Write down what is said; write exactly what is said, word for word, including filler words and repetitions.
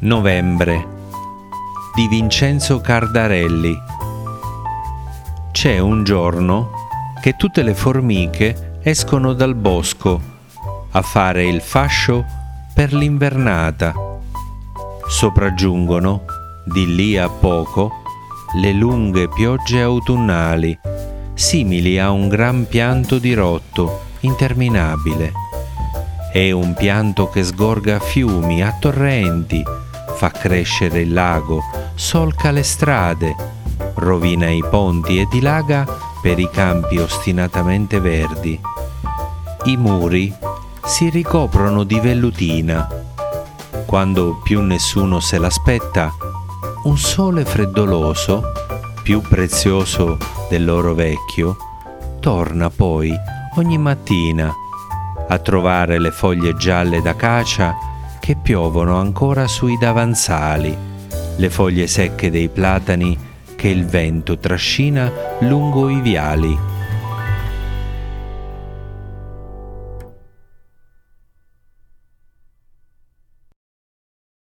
Novembre di Vincenzo Cardarelli. C'è un giorno che tutte le formiche escono dal bosco a fare il fascio per l'invernata. Sopraggiungono, di lì a poco, le lunghe piogge autunnali, simili a un gran pianto dirotto, interminabile. È un pianto che sgorga a fiumi, a torrenti, fa crescere il lago, solca le strade, rovina i ponti e dilaga per i campi ostinatamente verdi. I muri si ricoprono di vellutina. Quando più nessuno se l'aspetta, un sole freddoloso, più prezioso dell'oro vecchio, torna poi ogni mattina a trovare le foglie gialle d'acacia che piovono ancora sui davanzali, le foglie secche dei platani che il vento trascina lungo i viali.